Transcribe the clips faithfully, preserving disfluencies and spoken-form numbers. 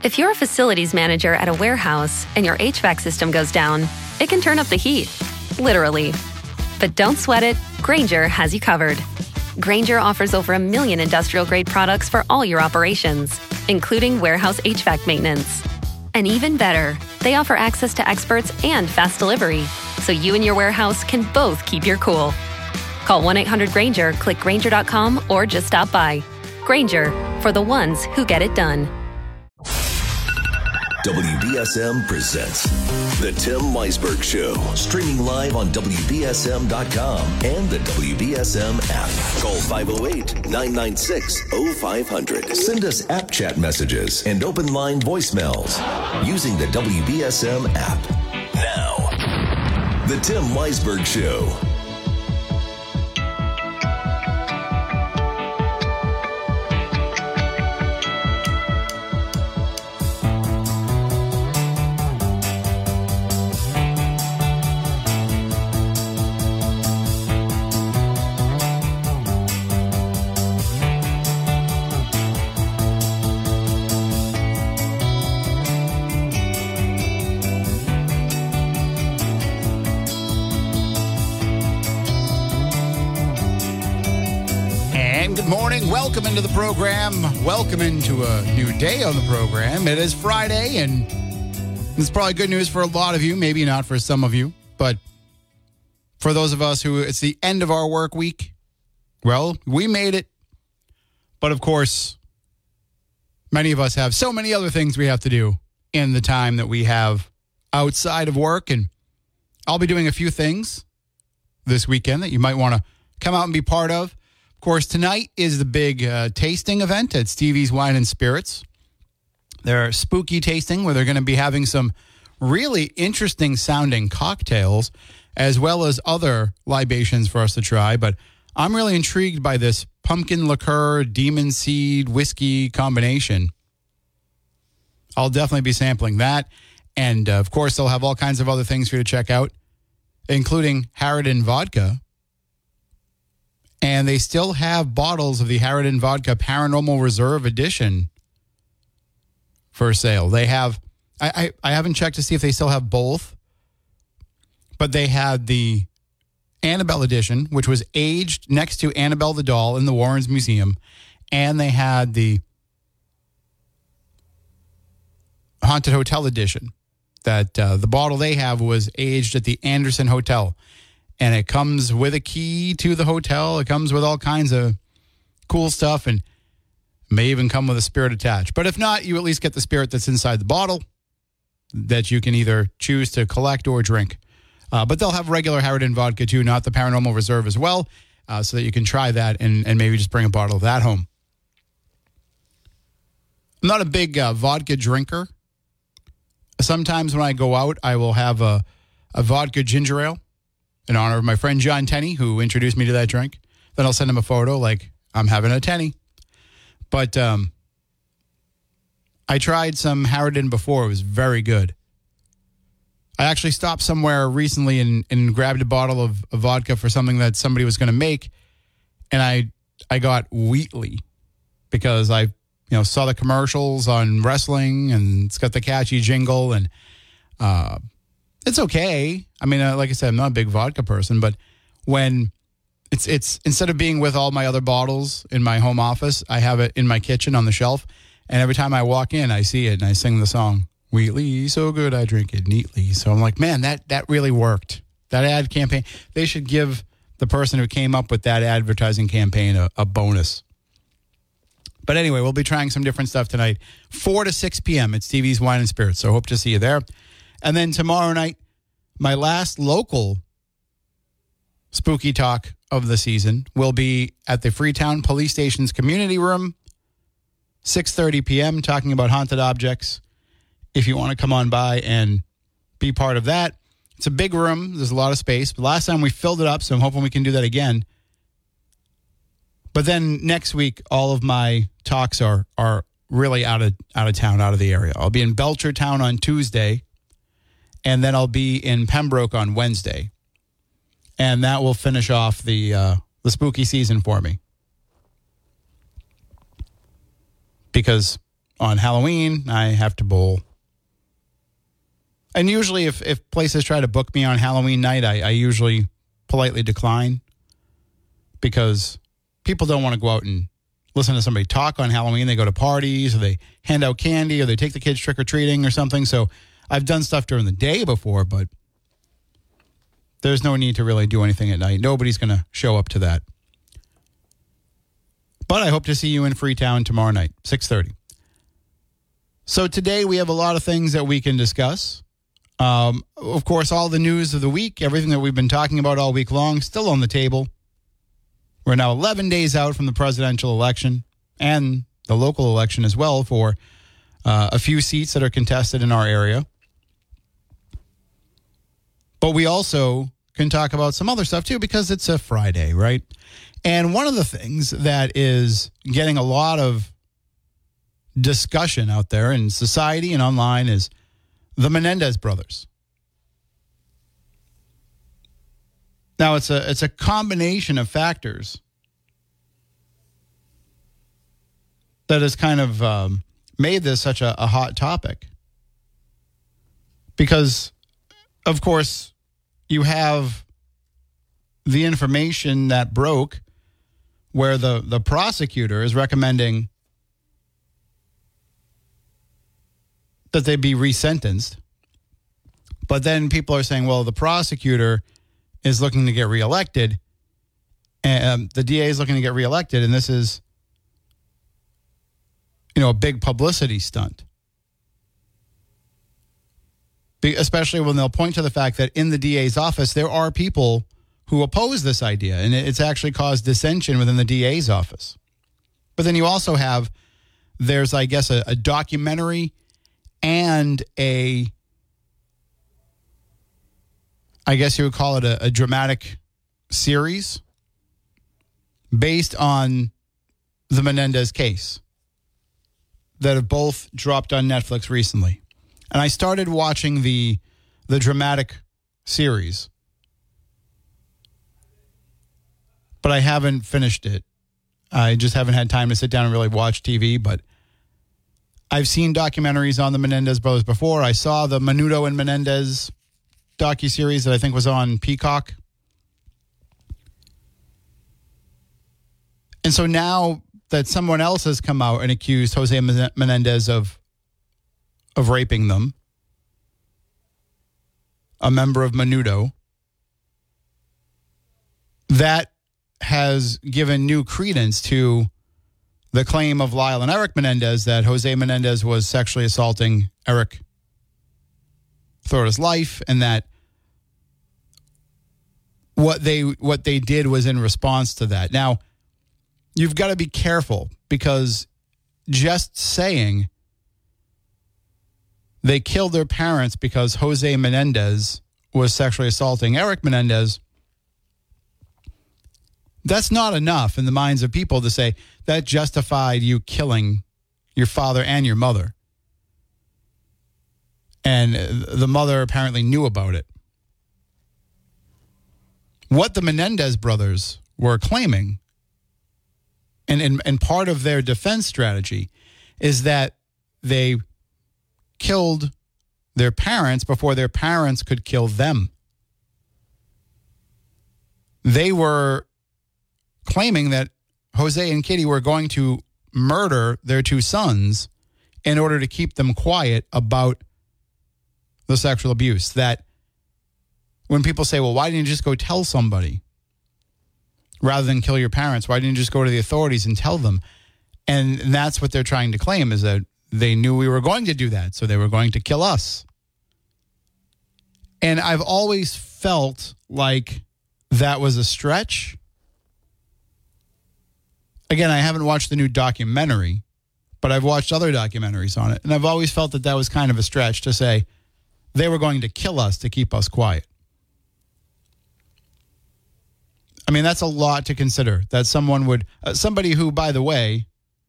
If you're a facilities manager at a warehouse and your H V A C system goes down, it can turn up the heat, literally. But don't sweat it, Grainger has you covered. Grainger offers over a million industrial-grade products for all your operations, including warehouse H V A C maintenance. And even better, they offer access to experts and fast delivery, so you and your warehouse can both keep your cool. Call one eight hundred Grainger, click Grainger dot com, or just stop by. Grainger, for the ones who get it done. W B S M presents The Tim Weisberg Show, streaming live on W B S M dot com and the W B S M app. Call five oh eight, nine nine six, oh five hundred. Send us app chat messages and open line voicemails using the W B S M app. Now, The Tim Weisberg Show. Welcome into the program. Welcome into a new day on the program. It is Friday, and it's probably good news for a lot of you, maybe not for some of you, but for those of us who it's the end of our work week, well, we made it. But of course, many of us have so many other things we have to do in the time that we have outside of work, and I'll be doing a few things this weekend that you might want to come out and be part of. Of course, tonight is the big uh, tasting event at Stevie's Wine and Spirits. Their spooky tasting where they're going to be having some really interesting sounding cocktails as well as other libations for us to try. But I'm really intrigued by this pumpkin liqueur, demon seed, whiskey combination. I'll definitely be sampling that. And, uh, of course, they'll have all kinds of other things for you to check out, including Harridan Vodka. And they still have bottles of the Harridan Vodka Paranormal Reserve Edition for sale. They have, I, I, I haven't checked to see if they still have both, but they had the Annabelle Edition, which was aged next to Annabelle the doll in the Warrens Museum, and they had the Haunted Hotel Edition. That uh, the bottle they have was aged at the Anderson Hotel. And it comes with a key to the hotel. It comes with all kinds of cool stuff and may even come with a spirit attached. But if not, you at least get the spirit that's inside the bottle that you can either choose to collect or drink. Uh, but they'll have regular Harridan vodka too, not the Paranormal Reserve as well, uh, so that you can try that and, and maybe just bring a bottle of that home. I'm not a big uh, vodka drinker. Sometimes when I go out, I will have a, a vodka ginger ale in honor of my friend John Tenney, who introduced me to that drink. Then I'll send him a photo like I'm having a Tenney. But um, I tried some Harridan before. It was very good. I actually stopped somewhere recently and, and grabbed a bottle of, of vodka for something that somebody was going to make. And I I got Wheatley because I you know saw the commercials on wrestling and it's got the catchy jingle and uh it's okay. I mean, uh, like I said, I'm not a big vodka person, but when it's it's instead of being with all my other bottles in my home office, I have it in my kitchen on the shelf. And every time I walk in, I see it and I sing the song, Wheatley, so good I drink it neatly. So I'm like, man, that, that really worked. That ad campaign, they should give the person who came up with that advertising campaign a, a bonus. But anyway, we'll be trying some different stuff tonight, four to six p.m. at Stevie's Wine and Spirits. So hope to see you there. And then tomorrow night, my last local spooky talk of the season will be at the Freetown Police Station's community room, six thirty p.m., talking about haunted objects. If you want to come on by and be part of that. It's a big room. There's a lot of space. But last time we filled it up, so I'm hoping we can do that again. But then next week, all of my talks are are really out of out of town, out of the area. I'll be in Belchertown on Tuesday. And then I'll be in Pembroke on Wednesday. And that will finish off the uh, the spooky season for me. Because on Halloween, I have to bowl. And usually if, if places try to book me on Halloween night, I, I usually politely decline because people don't want to go out and listen to somebody talk on Halloween. They go to parties or they hand out candy or they take the kids trick-or-treating or something. So I've done stuff during the day before, but there's no need to really do anything at night. Nobody's going to show up to that. But I hope to see you in Freetown tomorrow night, six thirty. So today we have a lot of things that we can discuss. Um, of course, all the news of the week, everything that we've been talking about all week long, still on the table. We're now eleven days out from the presidential election and the local election as well for uh, a few seats that are contested in our area. But we also can talk about some other stuff too because it's a Friday, right? And one of the things that is getting a lot of discussion out there in society and online is the Menendez brothers. Now, it's a it's a combination of factors that has kind of um, made this such a, a hot topic. Because, of course, you have the information that broke where the, the prosecutor is recommending that they be resentenced. But then people are saying, well, the prosecutor is looking to get reelected, and um, the D A is looking to get reelected, and this is, you know, a big publicity stunt. Be, especially when they'll point to the fact that in the D A's office, there are people who oppose this idea, and it's actually caused dissension within the D A's office. But then you also have, there's, I guess, a, a documentary and a, I guess you would call it a, a dramatic series based on the Menendez case that have both dropped on Netflix recently. And I started watching the the dramatic series, but I haven't finished it. I just haven't had time to sit down and really watch T V, but I've seen documentaries on the Menendez brothers before. I saw the Menudo and Menendez docuseries that I think was on Peacock. And so now that someone else has come out and accused Jose Menendez of of raping them, a member of Menudo, that has given new credence to the claim of Lyle and Eric Menendez that Jose Menendez was sexually assaulting Eric throughout his life, and that what they what they did was in response to that. Now, you've got to be careful, because just saying they killed their parents because Jose Menendez was sexually assaulting Eric Menendez, that's not enough in the minds of people to say that justified you killing your father and your mother. And the mother apparently knew about it. What the Menendez brothers were claiming, and, and, and part of their defense strategy, is that they killed their parents before their parents could kill them. They were claiming that Jose and Kitty were going to murder their two sons in order to keep them quiet about the sexual abuse. That when people say, well, why didn't you just go tell somebody rather than kill your parents? Why didn't you just go to the authorities and tell them? And that's what they're trying to claim, is that they knew we were going to do that, so they were going to kill us. And I've always felt like that was a stretch. Again, I haven't watched the new documentary, but I've watched other documentaries on it. And I've always felt that that was kind of a stretch to say they were going to kill us to keep us quiet. I mean, that's a lot to consider, that someone would, uh, somebody who, by the way,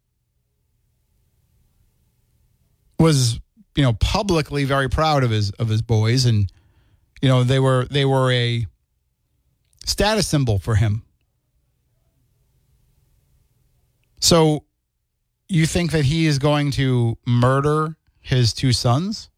was, you know, publicly very proud of his of his boys, and you know, they were they were a status symbol for him. So you think that he is going to murder his two sons?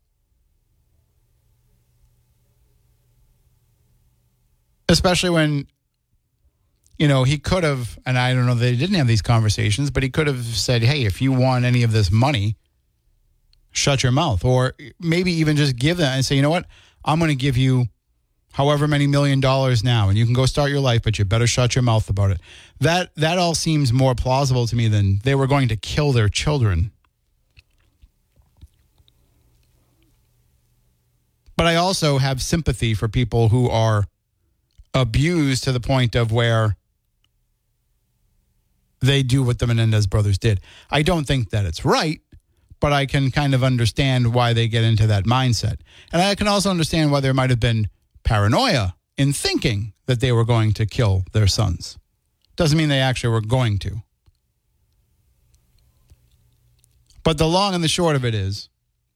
Especially when, you know, he could have, and I don't know that they didn't have these conversations, but he could have said, hey, if you want any of this money, shut your mouth. Or maybe even just give them and say, you know what, I'm going to give you however many million dollars now, and you can go start your life, but you better shut your mouth about it. That that all seems more plausible to me than they were going to kill their children. But I also have sympathy for people who are abused to the point of where they do what the Menendez brothers did. I don't think that it's right, but I can kind of understand why they get into that mindset. And I can also understand why there might have been paranoia in thinking that they were going to kill their sons. Doesn't mean they actually were going to. But the long and the short of it is,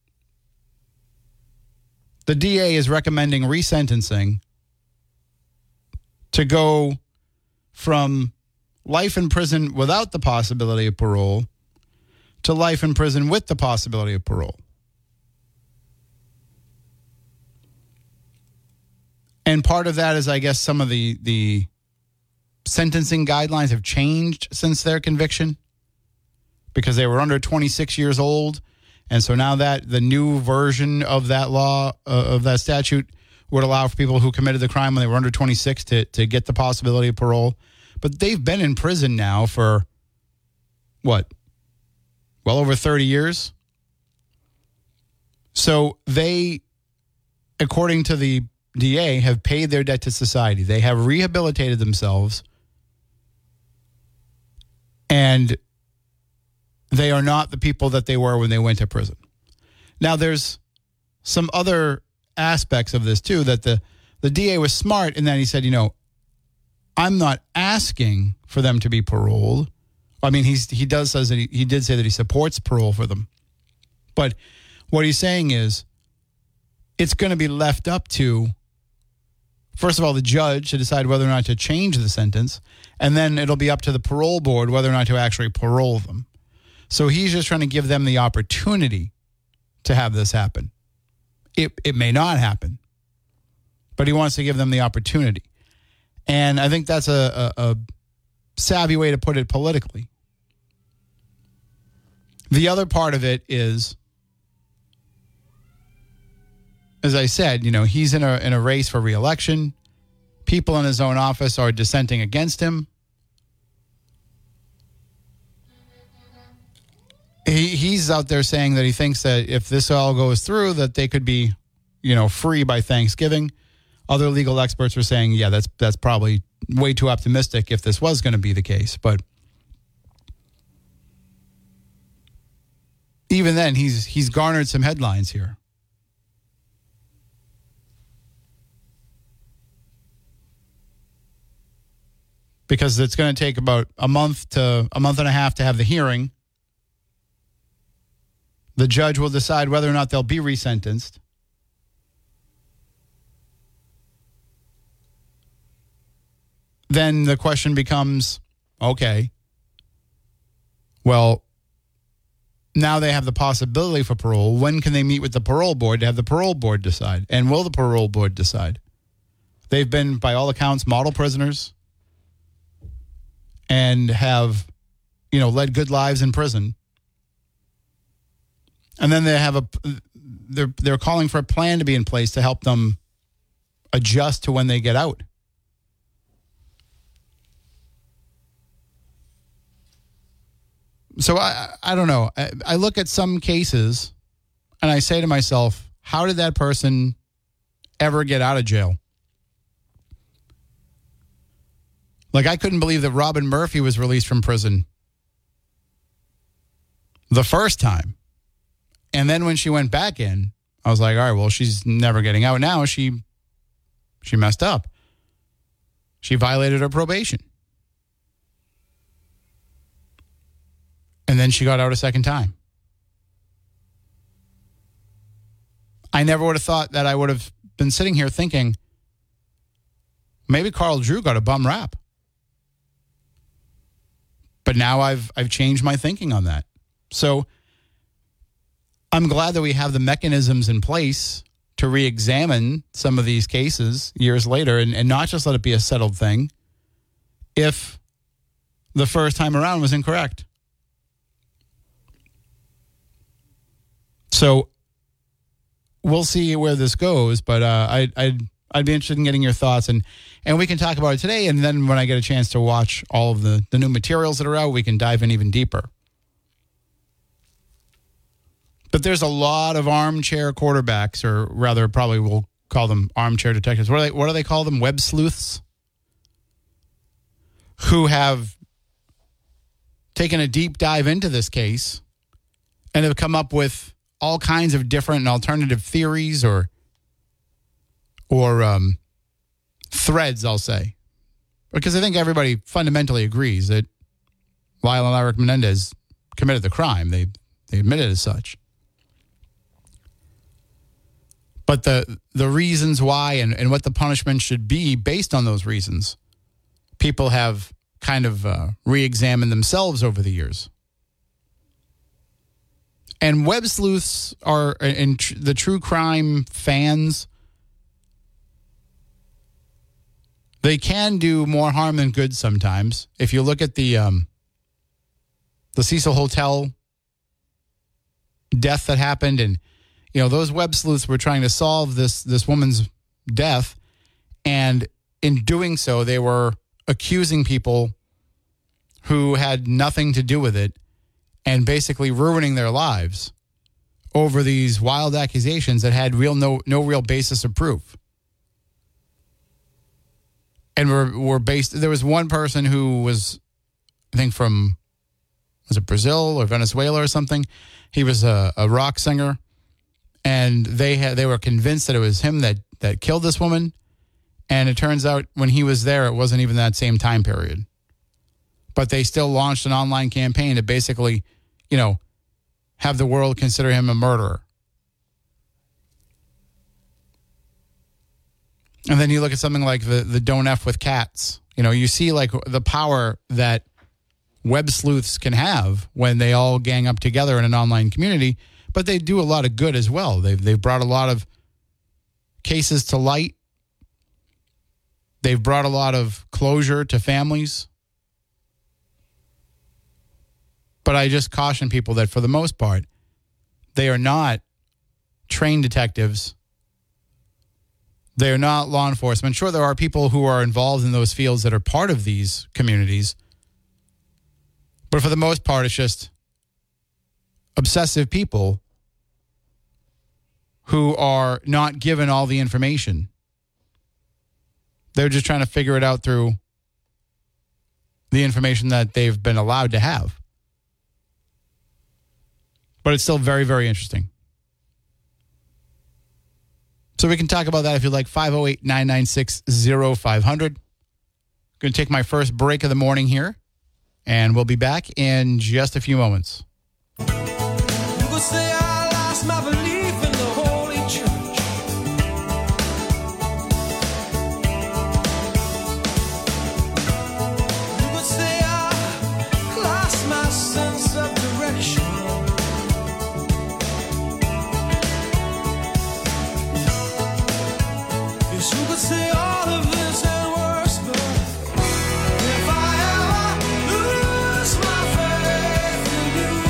the D A is recommending resentencing to go from life in prison without the possibility of parole to life in prison with the possibility of parole. And part of that is, I guess, some of the, the sentencing guidelines have changed since their conviction because they were under twenty-six years old. And so now that the new version of that law, uh, of that statute, would allow for people who committed the crime when they were under twenty-six to, to get the possibility of parole. But they've been in prison now for, what, well over thirty years? So they, according to the D A, have paid their debt to society. They have rehabilitated themselves, and they are not the people that they were when they went to prison. Now, there's some other aspects of this, too, that the, the D A was smart in that he said, you know, I'm not asking for them to be paroled. I mean, he's he does says that he, he did say that he supports parole for them. But what he's saying is it's going to be left up to, first of all, the judge to decide whether or not to change the sentence, and then it'll be up to the parole board whether or not to actually parole them. So he's just trying to give them the opportunity to have this happen. It it may not happen, but he wants to give them the opportunity. And I think that's a, a, a savvy way to put it politically. The other part of it is, as I said, you know, he's in a in a race for re-election. People in his own office are dissenting against him. He he's out there saying that he thinks that if this all goes through, that they could be, you know, free by Thanksgiving. Other legal experts are saying, yeah, that's that's probably way too optimistic if this was going to be the case. But even then, he's he's garnered some headlines here. Because it's going to take about a month to a month and a half to have the hearing. The judge will decide whether or not they'll be resentenced. Then the question becomes, okay, well, now they have the possibility for parole. When can they meet with the parole board to have the parole board decide? And will the parole board decide? They've been, by all accounts, model prisoners and have, you know, led good lives in prison. And then they have a, they're, they're calling for a plan to be in place to help them adjust to when they get out. So I, I don't know. I, I look at some cases and I say to myself, how did that person ever get out of jail? Like, I couldn't believe that Robin Murphy was released from prison the first time. And then when she went back in, I was like, all right, well, she's never getting out now. She, she messed up. She violated her probation. And then she got out a second time. I never would have thought that I would have been sitting here thinking, maybe Carl Drew got a bum rap. But now I've I've changed my thinking on that. So I'm glad that we have the mechanisms in place to re-examine some of these cases years later and, and not just let it be a settled thing if the first time around was incorrect. So we'll see where this goes, but uh, I, I'd I'd be interested in getting your thoughts, and, and we can talk about it today, and then when I get a chance to watch all of the, the new materials that are out, we can dive in even deeper. But there's a lot of armchair quarterbacks, or rather probably we'll call them armchair detectives. What do they, what do they call them? Web sleuths? Who have taken a deep dive into this case and have come up with all kinds of different and alternative theories or or um, threads, I'll say. Because I think everybody fundamentally agrees that Lyle and Eric Menendez committed the crime. They they admitted as such. But the the reasons why and, and what the punishment should be based on those reasons, people have kind of uh, re-examined themselves over the years. And web sleuths are, and tr- the true crime fans, they can do more harm than good sometimes. If you look at the um, the Cecil Hotel death that happened, and you know those web sleuths were trying to solve this this woman's death, and in doing so, they were accusing people who had nothing to do with it, and basically ruining their lives over these wild accusations that had real no no real basis of proof. And were were based. There was one person who was, I think, from was it Brazil or Venezuela or something. He was a, a rock singer, and they had they were convinced that it was him that that killed this woman. And it turns out when he was there, it wasn't even that same time period. But they still launched an online campaign to basically, you know, have the world consider him a murderer. And then you look at something like the, the Don't F with Cats. You know, you see like the power that web sleuths can have when they all gang up together in an online community, but they do a lot of good as well. They've, they've brought a lot of cases to light. They've brought a lot of closure to families. But I just caution people that for the most part, they are not trained detectives. They are not law enforcement. Sure, there are people who are involved in those fields that are part of these communities. But for the most part, it's just obsessive people who are not given all the information. They're just trying to figure it out through the information that they've been allowed to have. But it's still very, very interesting. So we can talk about that if you'd like. five oh eight, nine nine six, oh five hundred. Going to take my first break of the morning here, and we'll be back in just a few moments. You could say I lost my belief in the Holy Church. You could say I lost my sense of direction. Yes, you could say all of this and worse, but if I ever lose my faith in you,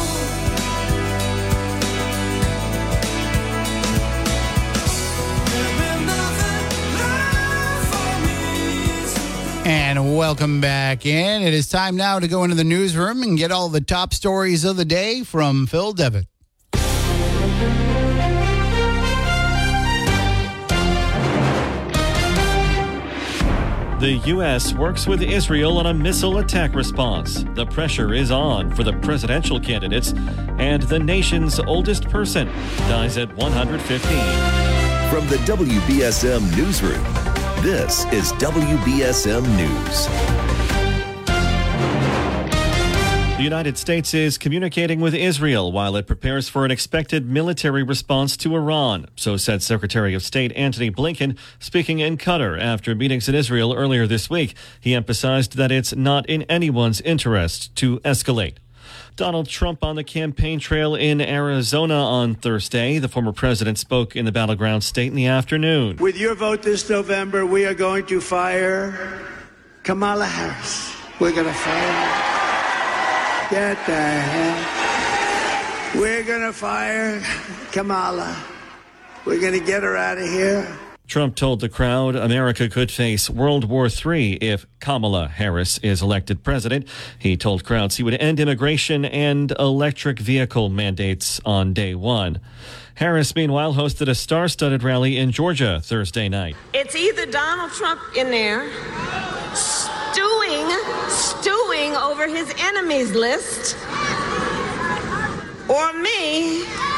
there'll be nothing left for me to do. And welcome back in. It is time now to go into the newsroom and get all the top stories of the day from Phil Devitt. The U S works with Israel on a missile attack response. The pressure is on for the presidential candidates, and the nation's oldest person dies at one hundred fifteen. From the W B S M Newsroom, this is W B S M News. The United States is communicating with Israel while it prepares for an expected military response to Iran, so said Secretary of State Antony Blinken, speaking in Qatar after meetings in Israel earlier this week. He emphasized that it's not in anyone's interest to escalate. Donald Trump on the campaign trail in Arizona on Thursday. The former president spoke in the battleground state in the afternoon. With your vote this November, we are going to fire Kamala Harris. We're going to fire her. Get the hell. We're going to fire Kamala. We're going to get her out of here. Trump told the crowd America could face World War Three if Kamala Harris is elected president. He told crowds he would end immigration and electric vehicle mandates on day one. Harris, meanwhile, hosted a star-studded rally in Georgia Thursday night. It's either Donald Trump in there stewing, stewing over his enemies list, or me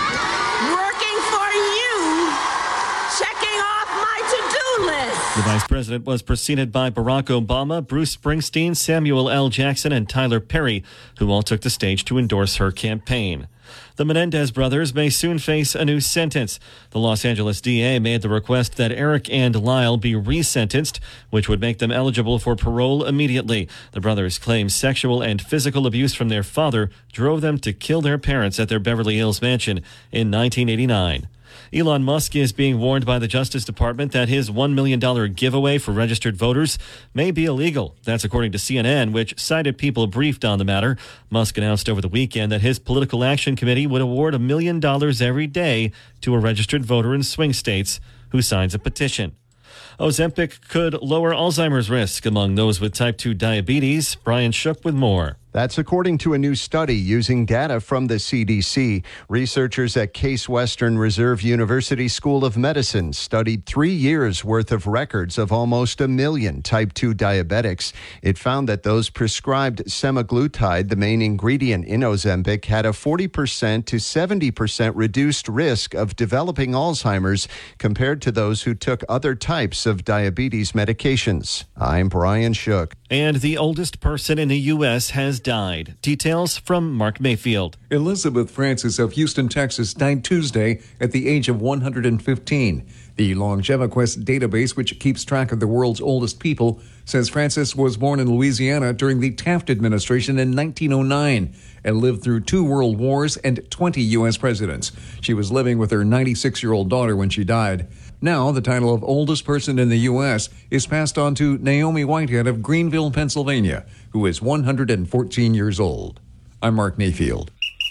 working for you, checking off my to-do list. The vice president was preceded by Barack Obama, Bruce Springsteen, Samuel L. Jackson, and Tyler Perry, who all took the stage to endorse her campaign. The Menendez brothers may soon face a new sentence. The Los Angeles D A made the request that Eric and Lyle be resentenced, which would make them eligible for parole immediately. The brothers claim sexual and physical abuse from their father drove them to kill their parents at their Beverly Hills mansion in nineteen eighty-nine. Elon Musk is being warned by the Justice Department that his one million dollars giveaway for registered voters may be illegal. That's according to C N N, which cited people briefed on the matter. Musk announced over the weekend that his political action committee would award a million dollars every day to a registered voter in swing states who signs a petition. Ozempic could lower Alzheimer's risk among those with type two diabetes. Brian Shook with more. That's according to a new study using data from the C D C. Researchers at Case Western Reserve University School of Medicine studied three years' worth of records of almost a million type two diabetics. It found that those prescribed semaglutide, the main ingredient in Ozempic, had a forty percent to seventy percent reduced risk of developing Alzheimer's compared to those who took other types of diabetes medications. I'm Brian Shook. And the oldest person in the U S has died. Details from Mark Mayfield. Elizabeth Francis of Houston, Texas, died Tuesday at the age of one hundred fifteen. The LongeviQuest database, which keeps track of the world's oldest people, says Francis was born in Louisiana during the Taft administration in nineteen oh nine and lived through two world wars and twenty U S presidents. She was living with her ninety-six-year-old daughter when she died. Now, the title of oldest person in the U S is passed on to Naomi Whitehead of Greenville, Pennsylvania, who is one hundred fourteen years old. I'm Mark Mayfield.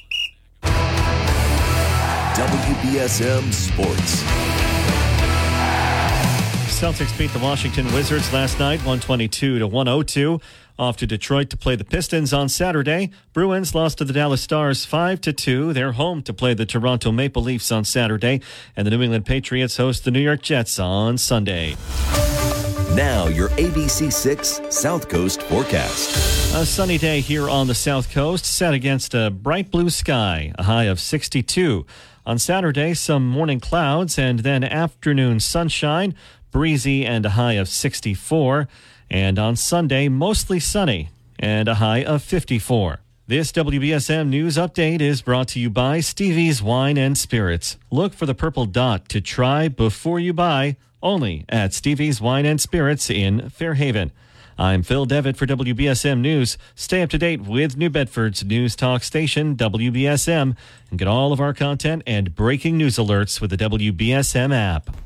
W B S M Sports. Celtics beat the Washington Wizards last night, one twenty-two to one oh two. Off to Detroit to play the Pistons on Saturday. Bruins lost to the Dallas Stars five to two. They're home to play the Toronto Maple Leafs on Saturday. And the New England Patriots host the New York Jets on Sunday. Now your A B C six South Coast forecast. A sunny day here on the South Coast, set against a bright blue sky, a high of sixty-two. On Saturday, some morning clouds and then afternoon sunshine, breezy and a high of sixty-four. And on Sunday, mostly sunny and a high of fifty-four. This W B S M News Update is brought to you by Stevie's Wine and Spirits. Look for the purple dot to try before you buy, only at Stevie's Wine and Spirits in Fairhaven. I'm Phil Devitt for W B S M News. Stay up to date with New Bedford's news talk station, W B S M, and get all of our content and breaking news alerts with the W B S M app.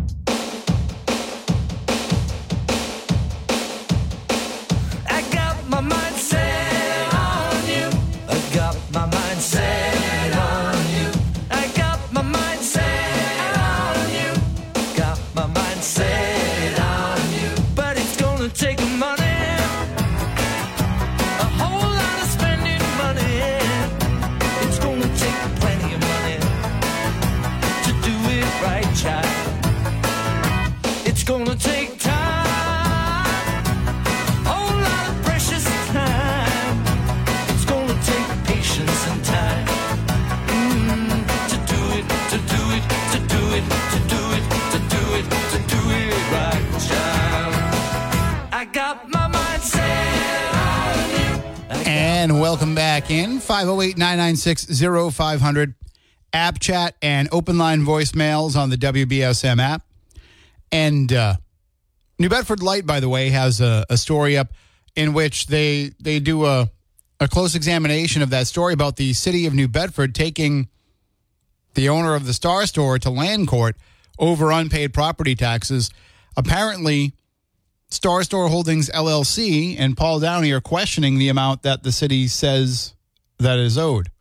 And welcome back in five oh eight, nine nine six, oh five hundred. App chat and open line voicemails on the W B S M app. And uh, New Bedford Light, by the way, has a, a story up in which they they do a a close examination of that story about the city of New Bedford taking the owner of the Star Store to land court over unpaid property taxes. Apparently, Star Store Holdings L L C and Paul Downey are questioning the amount that the city says that is owed.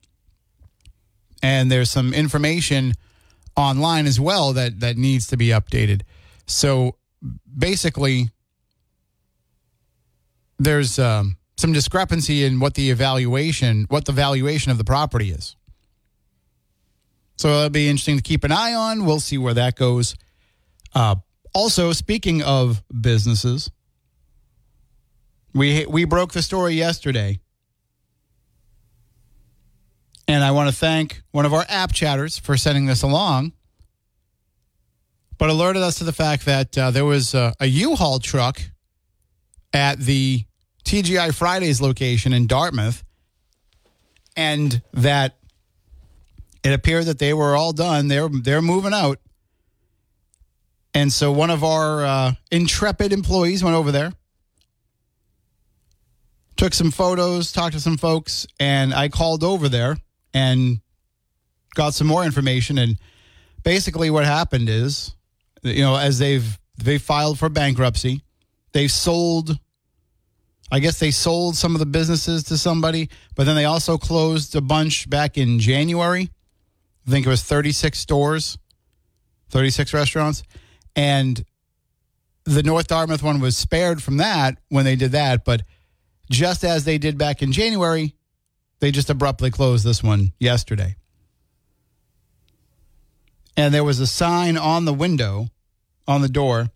And there's some information online as well that, that needs to be updated. So basically, there's um, some discrepancy in what the evaluation, what the valuation of the property is. So it'll be interesting to keep an eye on. We'll see where that goes. Uh, also, speaking of businesses, we we broke the story yesterday. And I want to thank one of our app chatters for sending this along, but alerted us to the fact that uh, there was a, a U-Haul truck at the T G I Fridays location in Dartmouth, and that it appeared that they were all done. They're they're moving out. And so one of our uh, intrepid employees went over there, took some photos, talked to some folks, and I called over there and got some more information. And basically what happened is, you know, as they've they filed for bankruptcy, they've sold, I guess they sold some of the businesses to somebody, but then they also closed a bunch back in January. I think it was thirty-six stores, thirty-six restaurants. And the North Dartmouth one was spared from that when they did that. But just as they did back in January, they just abruptly closed this one yesterday. And there was a sign on the window, on the door,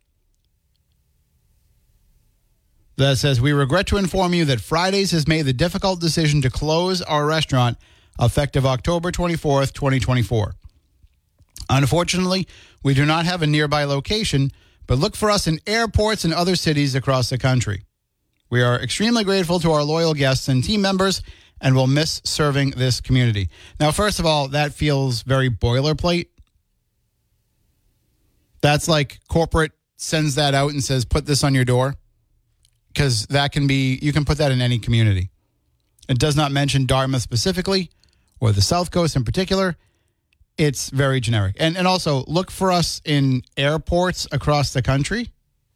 that says, "We regret to inform you that Fridays has made the difficult decision to close our restaurant effective October twenty-fourth, twenty twenty-four. Unfortunately, we do not have a nearby location, but look for us in airports and other cities across the country. We are extremely grateful to our loyal guests and team members and will miss serving this community." Now, first of all, that feels very boilerplate. That's like corporate sends that out and says, put this on your door. Because that can be, you can put that in any community. It does not mention Dartmouth specifically or the South Coast in particular. It's very generic. And and also, look for us in airports across the country.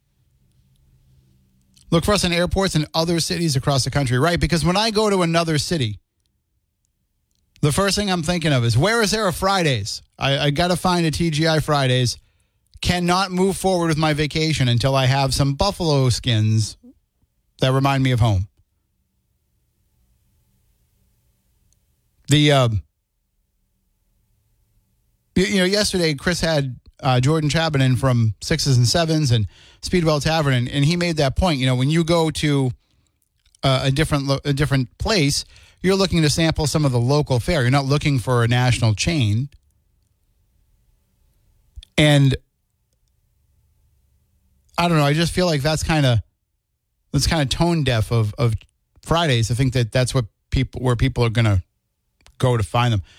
Look for us in airports in other cities across the country, right? Because when I go to another city, the first thing I'm thinking of is, where is there a Fridays? I, I got to find a T G I Fridays. Cannot move forward with my vacation until I have some buffalo skins that remind me of home. The, uh, you know, yesterday Chris had uh, Jordan Chabot in from Sixes and Sevens and Speedwell Tavern, and, and he made that point. You know, when you go to uh, a different lo- a different place, you're looking to sample some of the local fare. You're not looking for a national chain. And I don't know. I just feel like that's kind of that's kind of tone deaf of of Fridays. I think that that's what people where people are going to go to find them.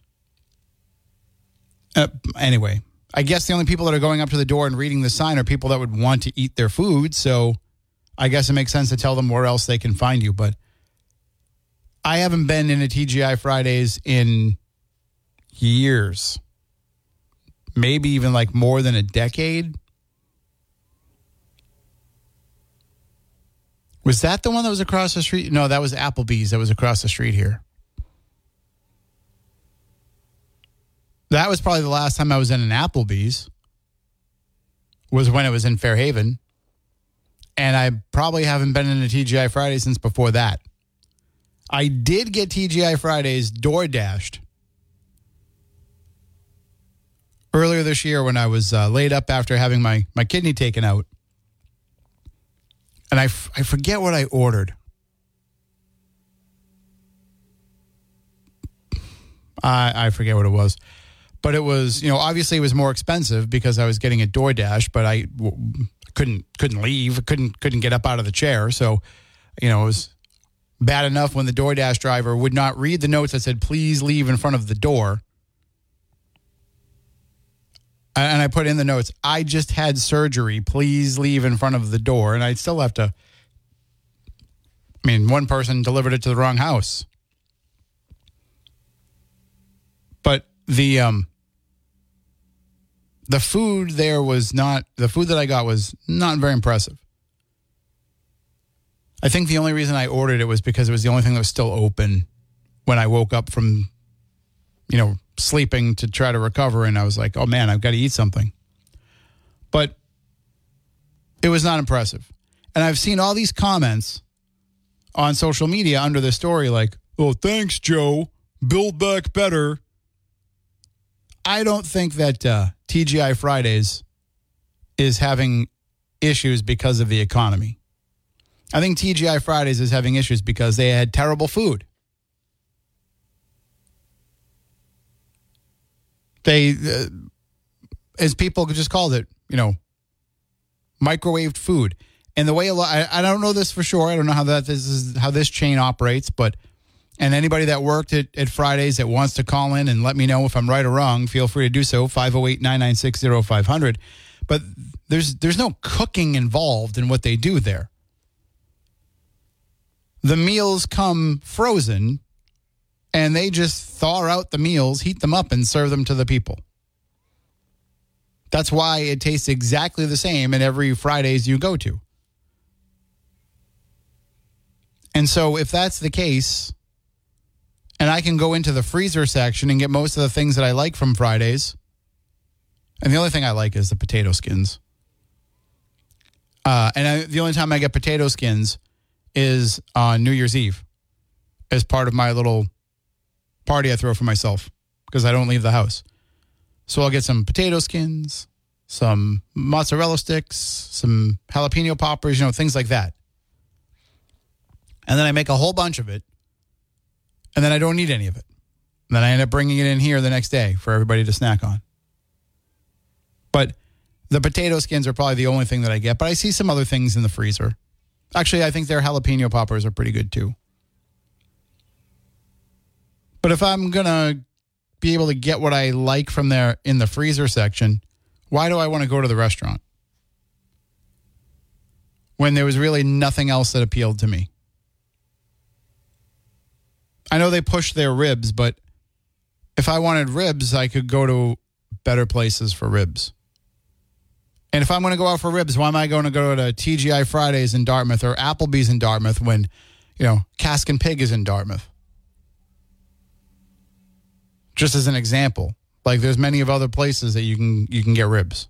Uh, anyway, I guess the only people that are going up to the door and reading the sign are people that would want to eat their food. So I guess it makes sense to tell them where else they can find you. But I haven't been in a T G I Fridays in years, maybe even like more than a decade. Was that the one that was across the street? No, that was Applebee's that was across the street here. That was probably the last time I was in an Applebee's, was when it was in Fairhaven. And I probably haven't been in a T G I Friday since before that. I did get T G I Fridays door dashed earlier this year when I was uh, laid up after having my, my kidney taken out. And I, f- I forget what I ordered. I, I forget what it was. But it was, you know, obviously it was more expensive because I was getting a DoorDash, but I w- couldn't couldn't leave, couldn't couldn't get up out of the chair. So, you know, it was bad enough when the DoorDash driver would not read the notes that said, "Please leave in front of the door." And I put in the notes, "I just had surgery. Please leave in front of the door." And I'd still have to I mean, one person delivered it to the wrong house. But the um, the food there was not, the food that I got was not very impressive. I think the only reason I ordered it was because it was the only thing that was still open when I woke up from, you know, sleeping to try to recover. And I was like, oh man, I've got to eat something. But it was not impressive. And I've seen all these comments on social media under the story like, oh, thanks, Joe. Build back better. I don't think that uh, T G I Fridays is having issues because of the economy. I think T G I Fridays is having issues because they had terrible food. They, uh, as people just called it, you know, microwaved food. And the way a lot, I, I don't know this for sure. I don't know how that this is how this chain operates, but and anybody that worked at, at Fridays that wants to call in and let me know if I'm right or wrong, feel free to do so. five oh eight, nine nine six, oh five hundred. But there's there's no cooking involved in what they do there. The meals come frozen, and they just thaw out the meals, heat them up, and serve them to the people. That's why it tastes exactly the same in every Fridays you go to. And so if that's the case, and I can go into the freezer section and get most of the things that I like from Fridays, and the only thing I like is the potato skins. Uh, and I, the only time I get potato skins is on New Year's Eve as part of my little party I throw for myself because I don't leave the house. So I'll get some potato skins, some mozzarella sticks, some jalapeno poppers, you know, things like that. And then I make a whole bunch of it, and then I don't eat any of it. And then I end up bringing it in here the next day for everybody to snack on. But the potato skins are probably the only thing that I get, but I see some other things in the freezer. Actually, I think their jalapeno poppers are pretty good too. But if I'm going to be able to get what I like from there in the freezer section, why do I want to go to the restaurant? When there was really nothing else that appealed to me. I know they push their ribs, but if I wanted ribs, I could go to better places for ribs. And if I'm going to go out for ribs, why am I going to go to T G I Fridays in Dartmouth or Applebee's in Dartmouth when, you know, Cask and Pig is in Dartmouth? Just as an example. Like there's many of other places that you can you can get ribs.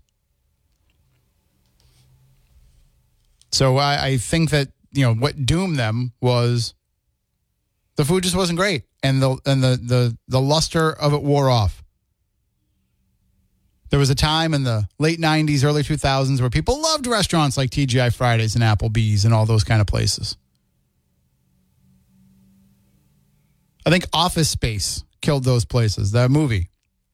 So I, I think that, you know, what doomed them was the food just wasn't great. And the and the the, the luster of it wore off. There was a time in the late nineties, early two thousands where people loved restaurants like T G I Fridays and Applebee's and all those kind of places. I think Office Space killed those places, that movie.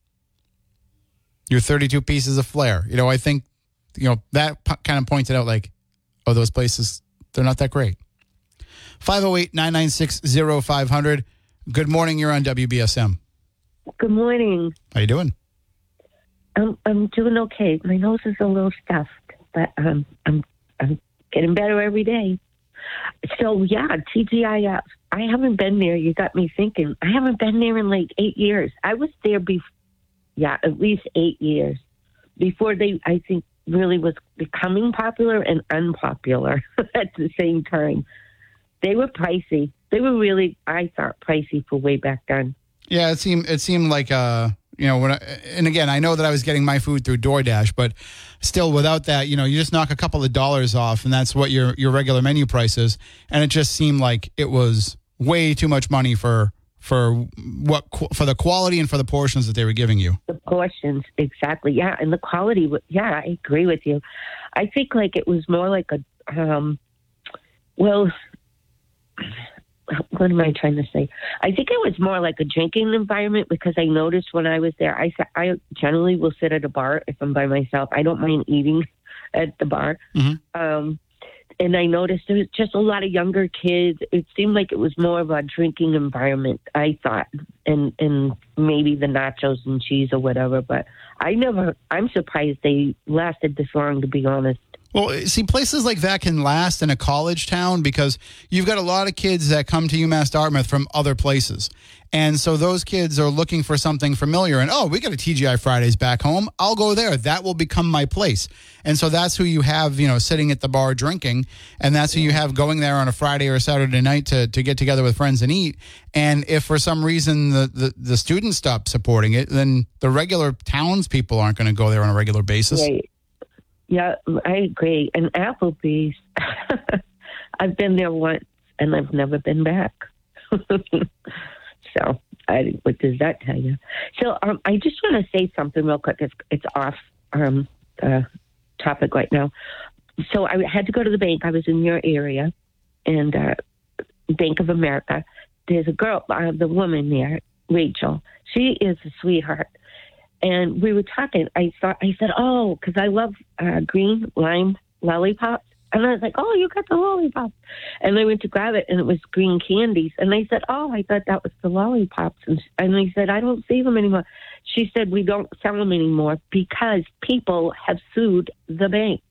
Your thirty-two Pieces of Flair. You know, I think, you know, that p- kind of pointed out like, oh, those places, they're not that great. five oh eight, nine nine six, oh five hundred. Good morning. You're on W B S M. Good morning. How you doing? I'm I'm doing okay. My nose is a little stuffed, but um, I'm I'm getting better every day. So yeah, T G I F. I haven't been there. You got me thinking. I haven't been there in like eight years. I was there before. Yeah, at least eight years before they, I think, really was becoming popular and unpopular at the same time. They were pricey. They were really, I thought, pricey for way back then. Yeah, it seemed it seemed like uh, you know, when I, and again, I know that I was getting my food through DoorDash, but still, without that, you know, you just knock a couple of dollars off, and that's what your your regular menu price is. And it just seemed like it was way too much money for for what for the quality and for the portions that they were giving you. The portions, exactly. Yeah, and the quality. Yeah, I agree with you. I think like it was more like a, um, well, what am I trying to say? I think it was more like a drinking environment because I noticed when I was there, I I generally will sit at a bar if I'm by myself. I don't mind eating at the bar. Mm-hmm. Um, and I noticed there was just a lot of younger kids. It seemed like it was more of a drinking environment, I thought, and and maybe the nachos and cheese or whatever. But I never, I'm surprised they lasted this long, to be honest. Well, see, places like that can last in a college town because you've got a lot of kids that come to UMass Dartmouth from other places. And so those kids are looking for something familiar. And, oh, we got a T G I Fridays back home. I'll go there. That will become my place. And so that's who you have, you know, sitting at the bar drinking. And that's who you have going there on a Friday or a Saturday night to, to get together with friends and eat. And if for some reason the, the, the students stop supporting it, then the regular townspeople aren't going to go there on a regular basis. Right. Yeah, I agree. And Applebee's, I've been there once and I've never been back. So, I, what does that tell you? So, um, I just want to say something real quick. It's, it's off um, uh, topic right now. So, I had to go to the bank. I was in your area, and uh, Bank of America. There's a girl, uh, the woman there, Rachel. She is a sweetheart. And we were talking. I thought, I said, oh, because I love uh, green lime lollipops. And I was like, oh, you got the lollipops. And I went to grab it, and it was green candies. And I said, oh, I thought that was the lollipops. And, and I said, I don't see them anymore. She said, we don't sell them anymore because people have sued the bank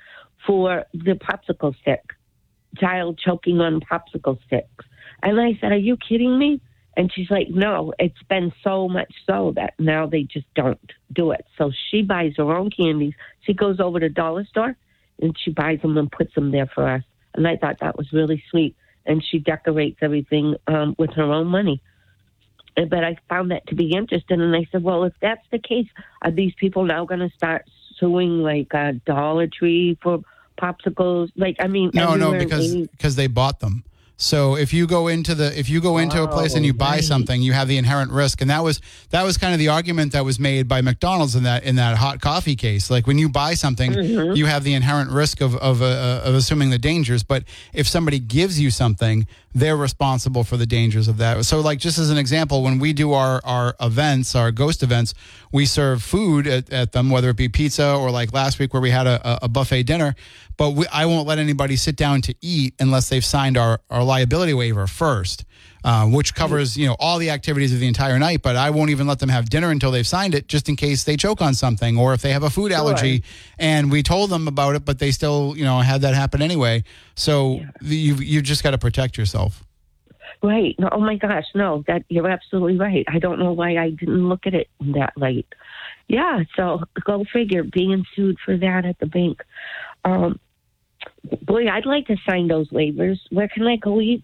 for the popsicle stick, child choking on popsicle sticks. And I said, are you kidding me? And she's like, no, it's been so much so that now they just don't do it. So she buys her own candies. She goes over to Dollar Store, and she buys them and puts them there for us. And I thought that was really sweet. And she decorates everything um, with her own money. But I found that to be interesting. And I said, well, if that's the case, are these people now going to start suing like uh, Dollar Tree for popsicles? Like, I mean, No, no, everywhere because they- because they bought them. So if you go into the if you go into a place and you buy right. something, you have the inherent risk, and that was that was kind of the argument that was made by McDonald's in that in that hot coffee case. Like when you buy something, Mhm. you have the inherent risk of of, uh, of assuming the dangers. But if somebody gives you something, they're responsible for the dangers of that. So, like just as an example, when we do our our events, our ghost events, we serve food at, at them, whether it be pizza or like last week where we had a, a buffet dinner. But we, I won't let anybody sit down to eat unless they've signed our, our liability waiver first, uh, which covers you know all the activities of the entire night. But I won't even let them have dinner until they've signed it, just in case they choke on something or if they have a food allergy. And we told them about it, but they still you know had that happen anyway. So Yeah. you you just got to protect yourself. Right. No, oh my gosh, no, that you're absolutely right. I don't know why I didn't look at it in that light. Yeah, so go figure, being sued for that at the bank. Um, boy, I'd like to sign those waivers. Where can I go eat?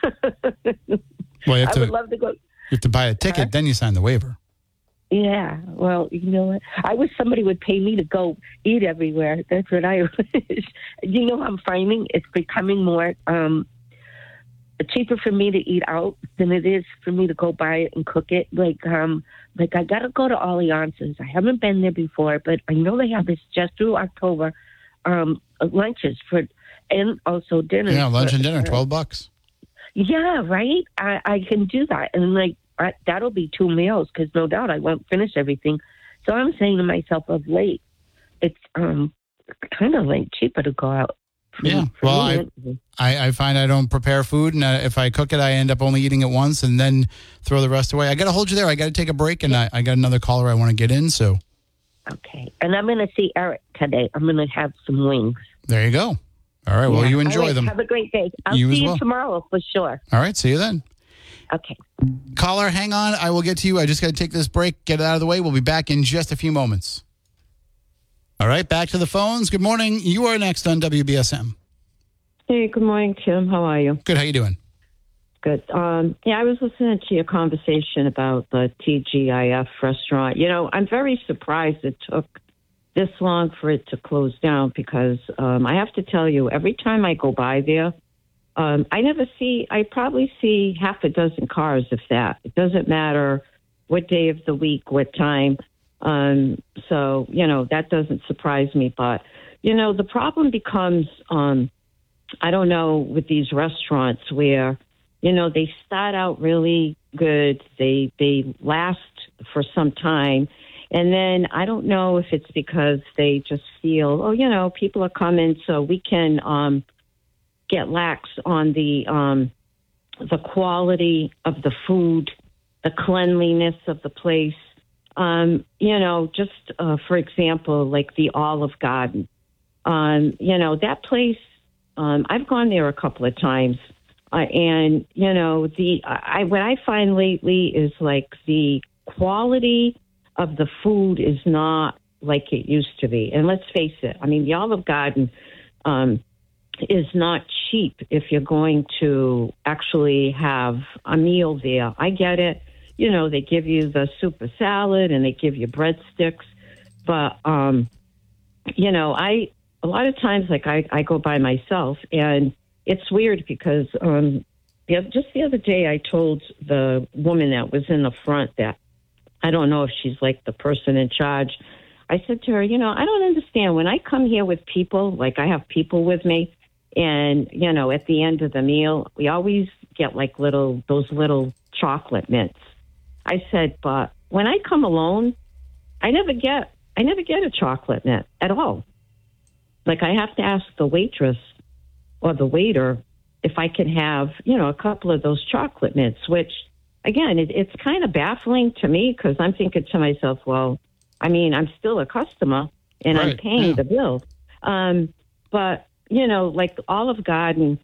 Well, you have I to would love to go. you have to buy a ticket, Huh? then you sign the waiver. Yeah, well, you know what? I wish somebody would pay me to go eat everywhere. That's what I wish. You know, I'm finding it's becoming more um, cheaper for me to eat out than it is for me to go buy it and cook it. Like, um, like I got to go to Alliance's. I haven't been there before, but I know they have this just through October um, lunches for, and also dinner. Yeah, lunch and dinner, for- twelve bucks. Yeah, right. I, I can do that, and like I, that'll be two meals because no doubt I won't finish everything. So I'm saying to myself, of late, it's um kind of like cheaper to go out. for- Yeah, for well, me. I, I find I don't prepare food, and uh, if I cook it, I end up only eating it once and then throw the rest away. I got to hold you there. I got to take a break, and I, I got another caller I want to get in. So Okay, and I'm going to see Eric today. I'm going to have some wings. there you go. All right. Well, Yeah. you enjoy All right, them. Have a great day. I'll You as see well. you tomorrow for sure. All right. See you then. Okay. Caller, hang on. I will get to you. I just got to take this break, get it out of the way. We'll be back in just a few moments. All right. Back to the phones. Good morning. You are next on W B S M. Hey, good morning, Tim. How are you? Good. How you doing? Good. Um, yeah, I was listening to your conversation about the T G I F restaurant. You know, I'm very surprised it took this long for it to close down because um, I have to tell you, every time I go by there, um, I never see, I probably see half a dozen cars, if that. It doesn't matter what day of the week, what time. Um, so, you know, that doesn't surprise me. But, you know, the problem becomes, um, I don't know, with these restaurants where, you know, they start out really good. They they last for some time. And then I don't know if it's because they just feel, oh, you know, people are coming, so we can um, get lax on the um, the quality of the food, the cleanliness of the place. Um, you know, just uh, for example, like the Olive Garden. Um, you know, that place, um, I've gone there a couple of times. Uh, and, you know, the I what I find lately is like the quality of the food is not like it used to be. And let's face it, I mean, the Olive Garden um, is not cheap if you're going to actually have a meal there. I get it. You know, they give you the super salad and they give you breadsticks. But, um, you know, I a lot of times, like, I, I go by myself, and it's weird because um, the, just the other day I told the woman that was in the front that I don't know if she's like the person in charge. I said to her, you know, I don't understand. When I come here with people, like I have people with me, and, you know, at the end of the meal, we always get like little, those little chocolate mints. I said, but when I come alone, I never get, I never get a chocolate mint at all. Like I have to ask the waitress or the waiter if I can have, you know, a couple of those chocolate mints, which, again, it, it's kind of baffling to me because I'm thinking to myself, well, I mean, I'm still a customer and Right, I'm paying yeah. the bill. Um, but, you know, like Olive Garden,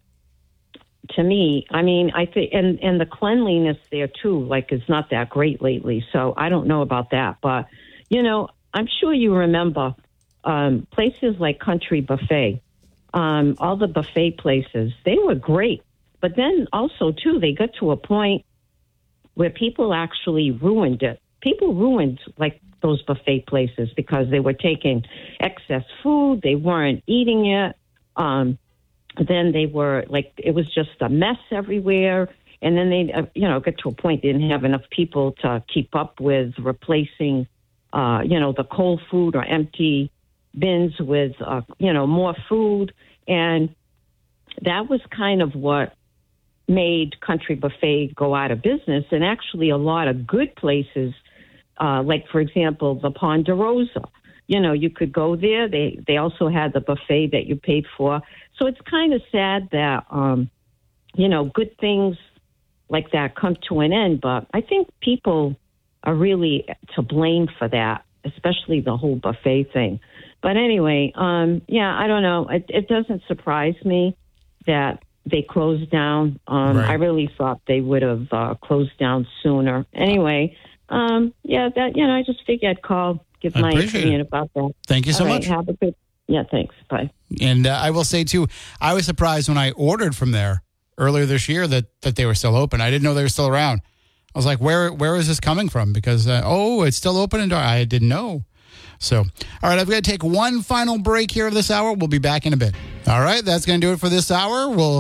to me, I mean, I think, and, and the cleanliness there too, like, is not that great lately. So I don't know about that. But, you know, I'm sure you remember um, places like Country Buffet, um, all the buffet places, they were great. But then also, too, they got to a point where people actually ruined it. People ruined, like, those buffet places because they were taking excess food. They weren't eating it. Um, then they were, like, it was just a mess everywhere. And then they, uh, you know, got to a point they didn't have enough people to keep up with replacing, uh, you know, the cold food or empty bins with, uh, you know, more food. And that was kind of what made Country Buffet go out of business. And actually a lot of good places, uh, like, for example, the Ponderosa, you know, you could go there. They they also had the buffet that you paid for. So it's kind of sad that, um, you know, good things like that come to an end. But I think people are really to blame for that, especially the whole buffet thing. But anyway, um, yeah, I don't know. It, it doesn't surprise me that they closed down. Um, Right. I really thought they would have uh, closed down sooner. Anyway, um, yeah, that you know, I just figured I'd call, give I my appreciate opinion it. about that. Thank you so All right, much. have a good. Yeah, thanks. Bye. And uh, I will say, too, I was surprised when I ordered from there earlier this year that, that they were still open. I didn't know they were still around. I was like, where where is this coming from? Because, uh, oh, it's still open and dark. I didn't know. So, all right, I've got to take one final break here of this hour. We'll be back in a bit. All right, that's going to do it for this hour. We'll